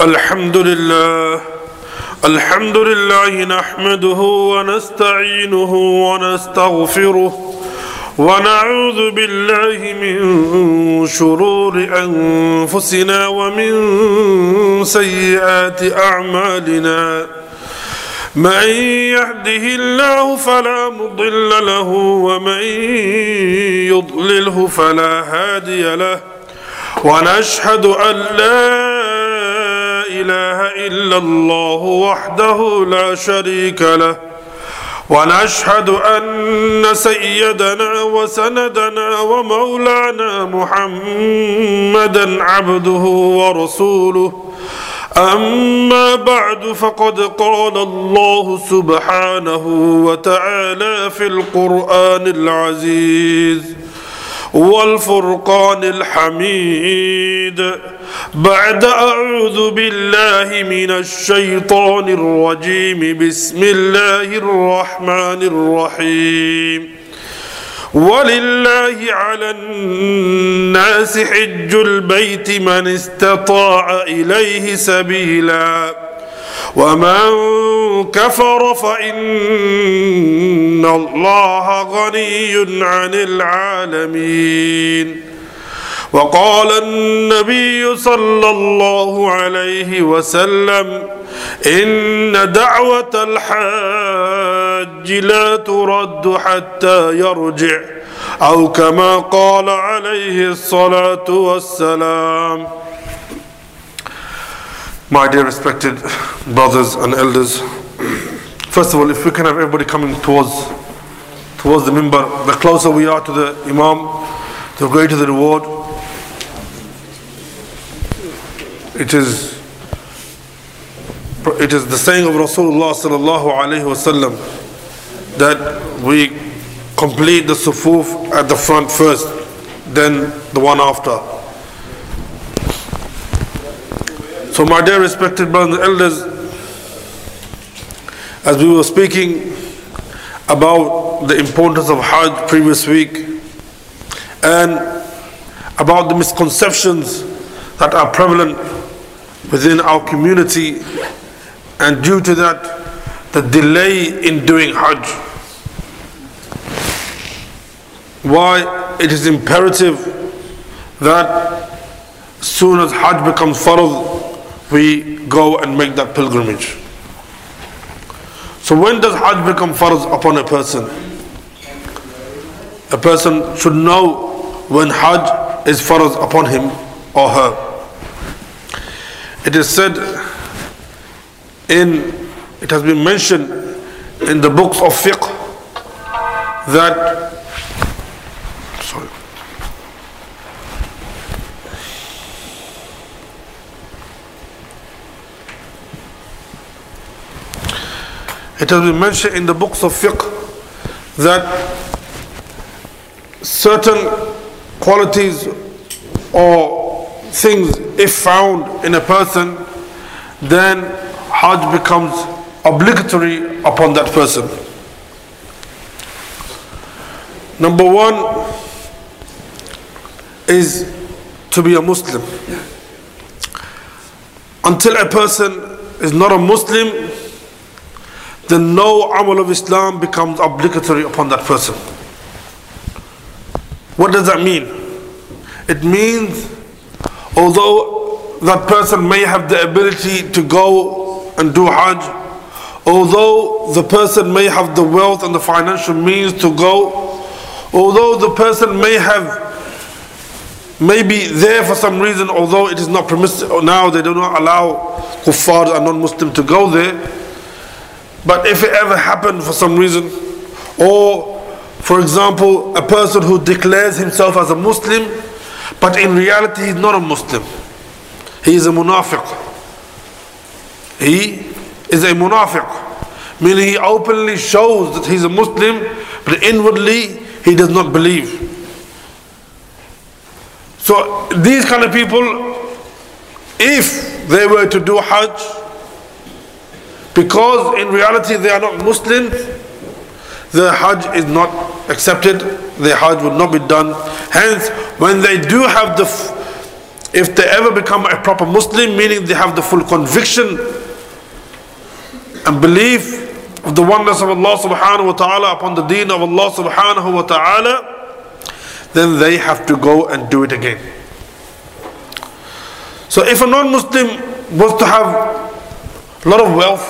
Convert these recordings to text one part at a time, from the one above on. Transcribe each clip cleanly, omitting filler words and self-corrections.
الحمد لله نحمده ونستعينه ونستغفره ونعوذ بالله من شرور أنفسنا ومن سيئات أعمالنا من يهده الله فلا مضل له ومن يضلله فلا هادي له ونشهد أن لا إله إلا الله وحده لا شريك له ونشهد أن سيدنا وسندنا ومولانا محمدا عبده ورسوله أما بعد فقد قال الله سبحانه وتعالى في القرآن العزيز والفرقان الحميد بعد أعوذ بالله من الشيطان الرجيم بسم الله الرحمن الرحيم ولله على الناس حج البيت من استطاع إليه سبيلا ومن كفر فإن الله غني عن العالمين وقال النبي صلى الله عليه وسلم إن دعوة الحاج لا ترد حتى يرجع أو كما قال عليه الصلاة والسلام. My dear respected brothers and elders, first of all, if we can have everybody coming towards the minbar, the closer we are to the Imam, the greater the reward. It is the saying of Rasulullah sallallahu alaihi wasallam that we complete the sufuf at the front first, then the one after. So my dear respected brothers and elders, as we were speaking about the importance of Hajj previous week and about the misconceptions that are prevalent within our community, and due to that the delay in doing Hajj, why it is imperative that as soon as Hajj becomes farz, we go and make that pilgrimage. So when does Hajj become farz upon a person? A person should know when Hajj is farz upon him or her. It is said it has been mentioned in the books of fiqh that certain qualities or things, if found in a person, then Hajj becomes obligatory upon that person. Number one is to be a Muslim. Until a person is not a Muslim, then no amal of Islam becomes obligatory upon that person. What does that mean? It means although that person may have the ability to go and do Hajj, although the person may have the wealth and the financial means to go, although the person may be there for some reason, although it is not permissible now, they do not allow kuffar and non-Muslim to go there. But if it ever happened for some reason, or for example a person who declares himself as a Muslim but in reality he is not a Muslim, he is a munafiq. He is a munafiq, meaning he openly shows that he is a Muslim but inwardly he does not believe. So these kind of people, if they were to do Hajj, because in reality they are not Muslims, the Hajj is not accepted, the Hajj would not be done. Hence, when they do have the if they ever become a proper Muslim, meaning they have the full conviction and belief of the oneness of Allah subhanahu wa ta'ala upon the deen of Allah subhanahu wa ta'ala, then they have to go and do it again. So if a non-Muslim was to have a lot of wealth,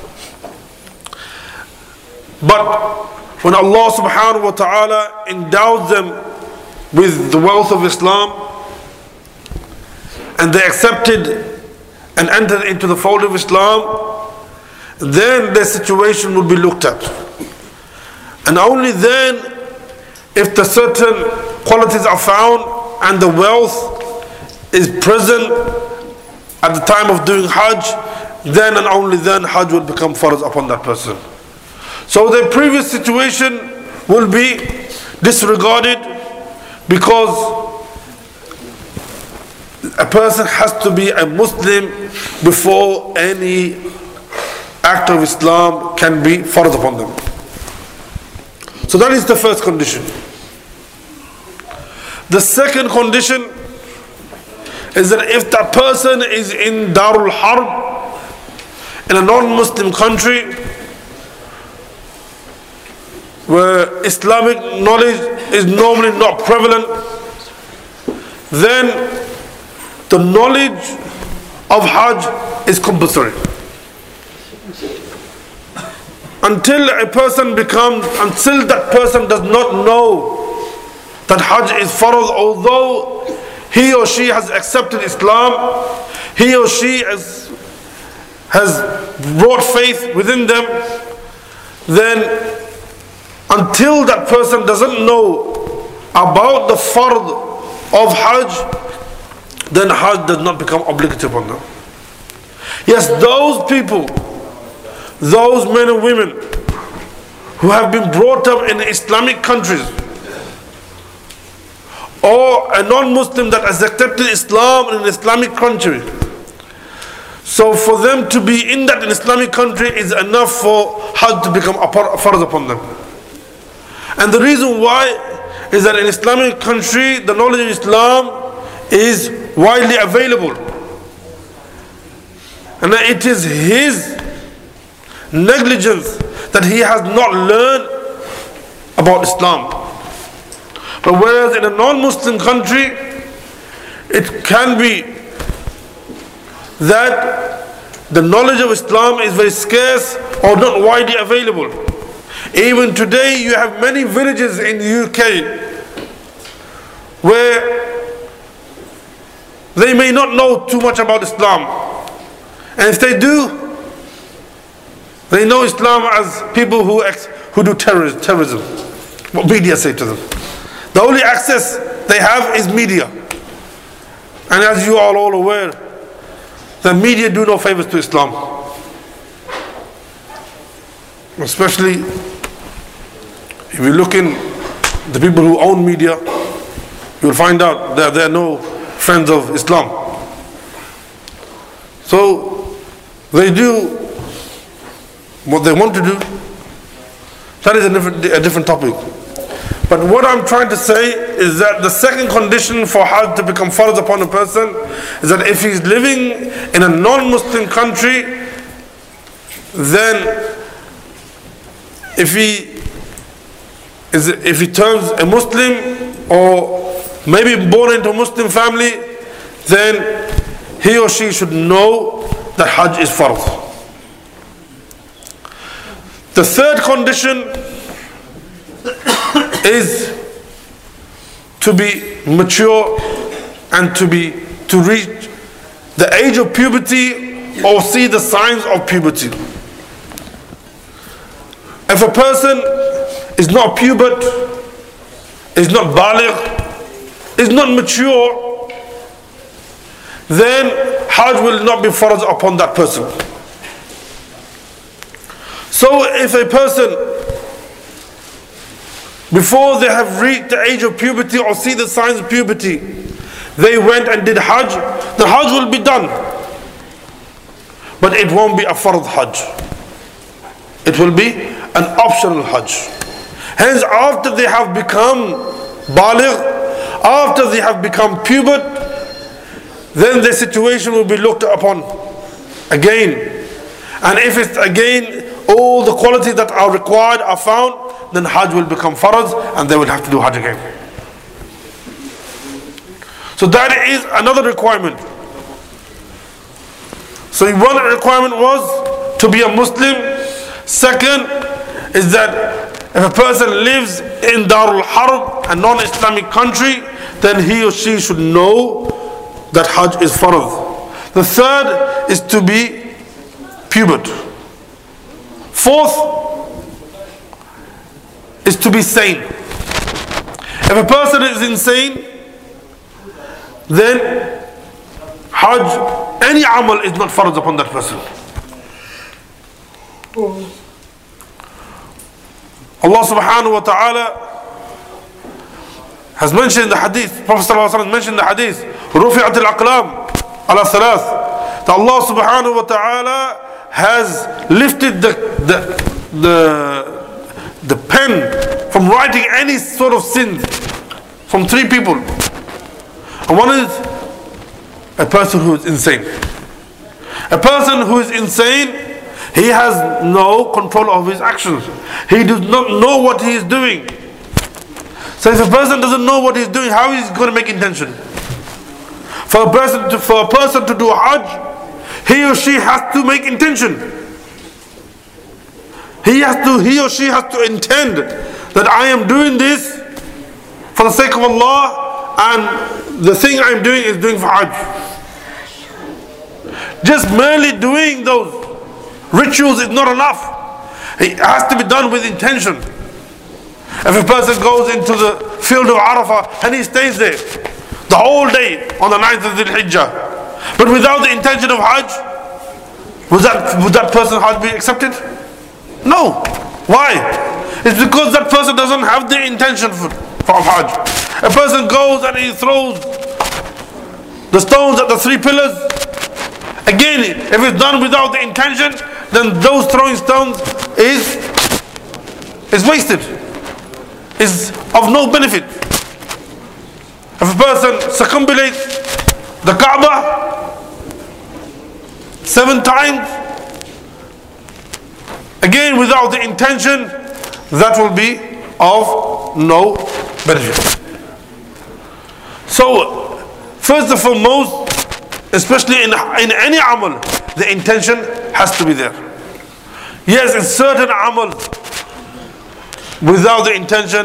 but when Allah subhanahu wa ta'ala endows them with the wealth of Islam, and they accepted and entered into the fold of Islam, then their situation would be looked at. And only then, if the certain qualities are found and the wealth is present at the time of doing Hajj, then and only then Hajj will become farz upon that person. So their previous situation will be disregarded, because a person has to be a Muslim before any act of Islam can be farz upon them. So that is the first condition. The second condition is that if that person is in Darul Harb, in a non-Muslim country, where Islamic knowledge is normally not prevalent, then the knowledge of Hajj is compulsory. Until that person does not know that Hajj is farz, although he or she has accepted Islam, he or she has brought faith within them, then until that person doesn't know about the fard of Hajj, then Hajj does not become obligatory upon them. Yes, those people, those men and women who have been brought up in Islamic countries, or a non-Muslim that has accepted Islam in an Islamic country, so for them to be in that Islamic country is enough for Hajj to become a farz upon them. And the reason why is that in Islamic country the knowledge of Islam is widely available, and that it is his negligence that he has not learned about Islam. But whereas in a non-Muslim country, it can be that the knowledge of Islam is very scarce or not widely available. Even today you have many villages in the UK where they may not know too much about Islam, and if they do, they know Islam as people who do terrorism. What media say to them. The only access they have is media. And as you are all aware, the media do no favors to Islam. Especially if you look in the people who own media, you will find out that they are no friends of Islam. So they do what they want to do. That is a different topic. But what I'm trying to say is that the second condition for Hajj to become farz upon a person is that if he's living in a non-Muslim country, then if he turns a Muslim or maybe born into a Muslim family, then he or she should know that Hajj is farz. The third condition is to be mature and to reach the age of puberty or see the signs of puberty. If a person is not pubert, is not baligh, is not mature, then Hajj will not be farz upon that person. So if a person, before they have reached the age of puberty or see the signs of puberty, they went and did Hajj, the Hajj will be done. But it won't be a farz Hajj. It will be an optional Hajj. Hence, after they have become baligh, after they have become pubert, then the situation will be looked upon again. And if it's again all the qualities that are required are found, then Hajj will become farz and they will have to do Hajj again. So that is another requirement. So one requirement was to be a Muslim. Second is that if a person lives in Darul Harb, a non-Islamic country, then he or she should know that Hajj is farz. The third is to be pubert. Fourth is to be sane. If a person is insane, then Hajj, any amal is not farz upon that person. Allah subhanahu wa ta'ala has mentioned in the hadith, Prophet sallallahu alaihi wasallam mentioned in the hadith, رُفِعَتِ الْأَقْلَامِ عَلَى ثَلَاثٍ, that Allah subhanahu wa ta'ala has lifted the pen from writing any sort of sin from three people. And one is a person who is insane. A person who is insane, he has no control of his actions. He does not know what he is doing. So if a person doesn't know what he is doing, how is he going to make intention? For a person to do Hajj, he or she has to make intention. He or she has to intend that I am doing this for the sake of Allah, and the thing I am doing is doing for Hajj. Just merely doing those rituals is not enough. It has to be done with intention. If a person goes into the field of Arafah and he stays there the whole day on the 9th of Dhul Hijjah, but without the intention of Hajj, would that person's Hajj be accepted? No. Why? It's because that person doesn't have the intention for Hajj. A person goes and he throws the stones at the three pillars. Again, if it's done without the intention, then those throwing stones is wasted, is of no benefit. If a person circumambulates the Kaaba 7 times, again without the intention, that will be of no benefit. So, first and foremost, especially in any amal, the intention has to be there. Yes, in certain amal, without the intention,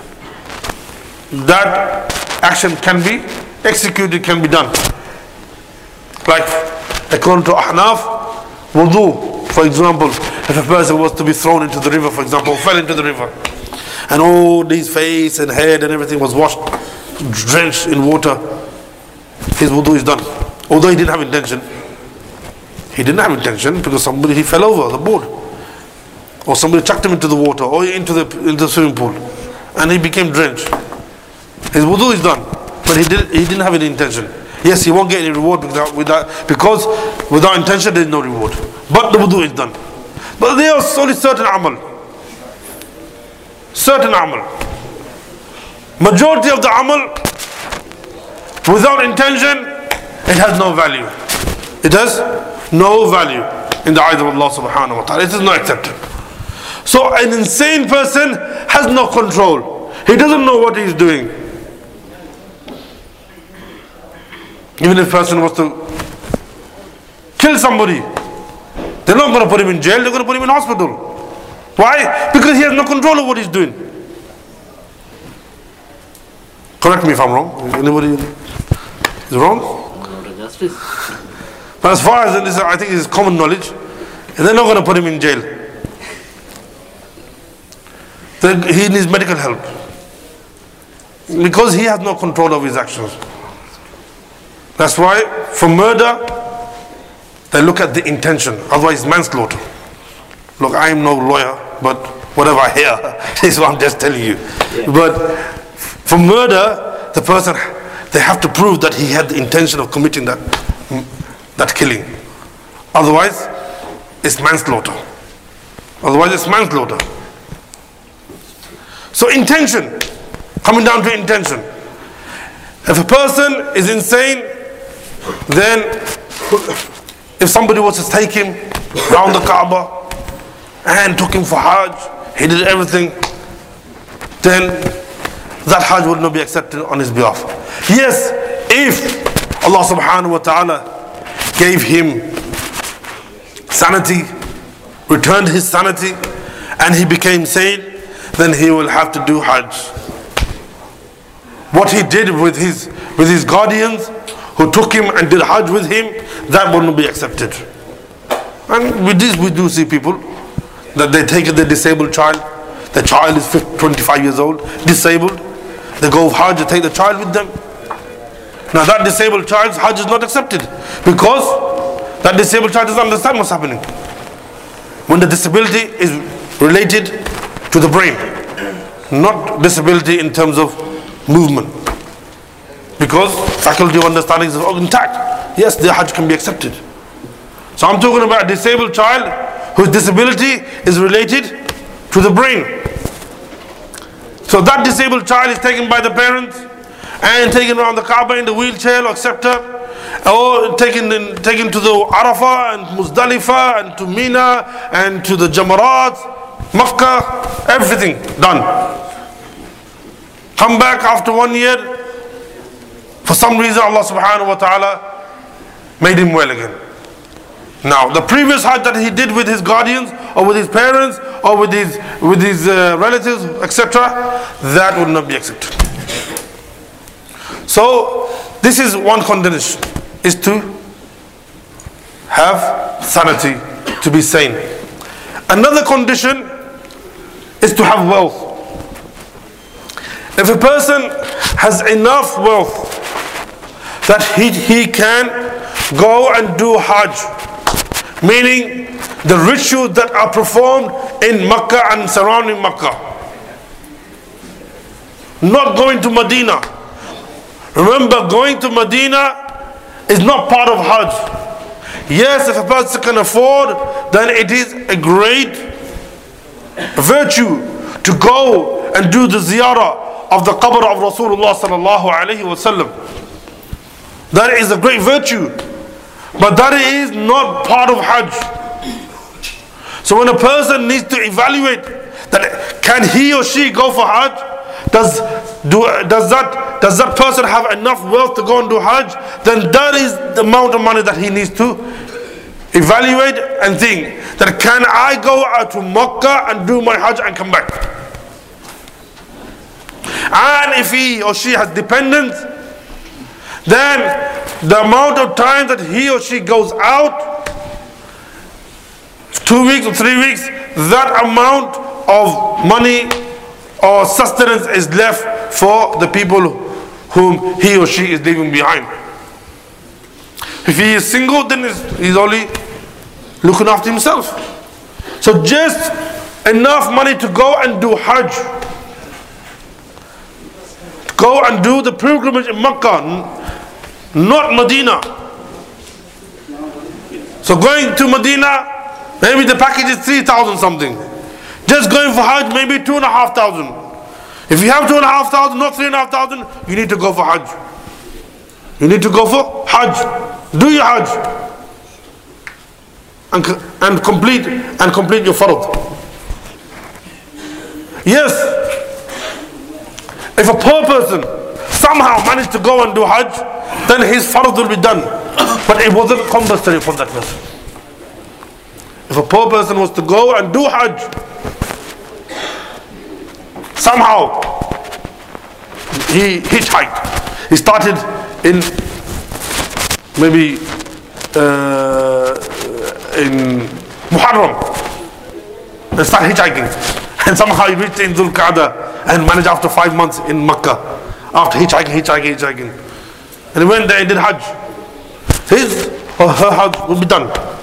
that action can be executed, can be done. Like according to Ahnaf, wudu, for example, if a person was to be thrown into the river, for example, fell into the river, and all his face and head and everything was washed, drenched in water, his wudu is done. Although he didn't have intention. He didn't have intention because he fell over the board, or somebody chucked him into the water, or into the swimming pool, and he became drenched. His wudu is done, but he didn't have any intention. Yes, he won't get any reward because without intention there is no reward. But the wudu is done. But there are only certain amal. Certain amal. Majority of the amal, without intention, it has no value. It has no value in the eyes of Allah subhanahu wa ta'ala. It is not accepted. So an insane person has no control. He doesn't know what he is doing. Even if a person was to kill somebody, they're not going to put him in jail, they're going to put him in hospital. Why? Because he has no control of what he's doing. Correct me if I'm wrong. Anybody is wrong? Justice. But as far as this, I think it's common knowledge, and they're not going to put him in jail. He needs medical help because he has no control of his actions. That's why for murder they look at the intention, otherwise manslaughter. Look, I am no lawyer, but whatever I hear is what I'm just telling you. Yeah. But for murder, the person, they have to prove that he had the intention of committing that killing. Otherwise, it's manslaughter. So intention, coming down to intention. If a person is insane, then if somebody was to take him round the Kaaba and took him for Hajj, he did everything, then that Hajj would not be accepted on his behalf. Yes, if Allah subhanahu wa ta'ala gave him sanity, returned his sanity, and he became sane, then he will have to do Hajj. What he did with his guardians who took him and did Hajj with him, that will not be accepted. And with this we do see people that they take the disabled child. The child is 25 years old, disabled. They go Hajj, they take the child with them. Now that disabled child's Hajj is not accepted because that disabled child doesn't understand what's happening. When the disability is related to the brain, not disability in terms of movement. Because faculty of understanding is intact. Yes, their Hajj can be accepted. So I'm talking about a disabled child whose disability is related to the brain. So that disabled child is taken by the parents and taken around the Kaaba in the wheelchair or etc. Or taken to the Arafah and Muzdalifah and to Mina and to the Jamarat, Makkah, everything done. Come back after 1 year. For some reason Allah subhanahu wa ta'ala made him well again. Now the previous Hajj that he did with his guardians or with his parents or with his relatives etc., that would not be accepted. So this is one condition, is to have sanity, to be sane. Another condition is to have wealth. If a person has enough wealth that he can go and do Hajj, meaning the rituals that are performed in Makkah and surrounding Makkah, not going to Medina. Remember, going to Medina is not part of Hajj. Yes, if a person can afford, then it is a great virtue to go and do the ziyarah of the qabr of Rasulullah sallallahu alaihi wasallam. That is a great virtue, but that is not part of Hajj. So when a person needs to evaluate that can he or she go for Hajj, does that person have enough wealth to go and do Hajj, then that is the amount of money that he needs to evaluate and think that can I go out to Makkah and do my Hajj and come back. And if he or she has dependents, then the amount of time that he or she goes out, 2 weeks or 3 weeks, that amount of money or sustenance is left for the people whom he or she is leaving behind. If he is single, then he's only looking after himself. So just enough money to go and do Hajj, go and do the pilgrimage in Makkah, not Medina. So going to Medina, maybe the package is 3,000 something. Just going for Hajj, maybe 2,500. If you have 2,500, not 3,500, you need to go for Hajj. You need to go for Hajj. Do your Hajj and complete your fard. Yes, if a poor person somehow managed to go and do Hajj, then his fard will be done, but it wasn't compulsory for that person. If a poor person was to go and do Hajj, somehow he hitchhiked. He started in maybe in Muharram and started hitchhiking, and somehow he reached in Dhul Qa'dah and managed after 5 months in Makkah, after hitchhiking, and he went there and did Hajj. His or her Hajj will be done,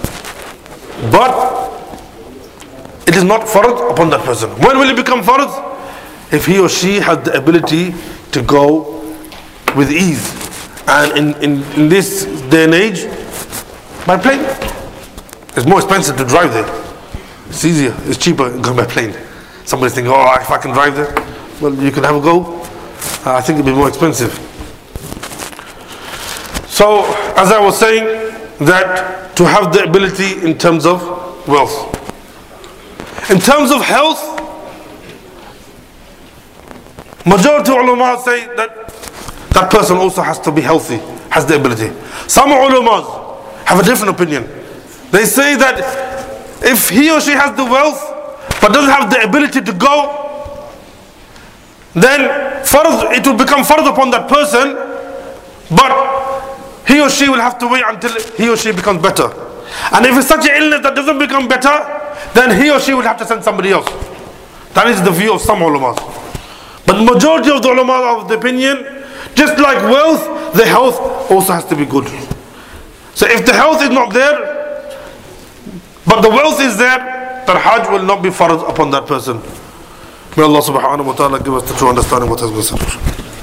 but it is not fard upon that person. When will it become fard? If he or she has the ability to go with ease, and in this day and age, by plane. It's more expensive to drive there. It's easier, it's cheaper going by plane. Somebody's thinking, oh, if I can drive there, well, you can have a go. I think it'll be more expensive. So as I was saying, that to have the ability in terms of wealth. In terms of health, majority of ulama say that that person also has to be healthy, has the ability. Some ulama have a different opinion. They say that if he or she has the wealth but doesn't have the ability to go, then it will become fard upon that person, but he or she will have to wait until he or she becomes better. And if it's such an illness that doesn't become better, then he or she will have to send somebody else. That is the view of some ulama. But majority of the ulama are of the opinion, just like wealth, the health also has to be good. So if the health is not there, but the wealth is there, then Hajj will not be fard upon that person. May Allah subhanahu wa ta'ala give us the true understanding what has been said.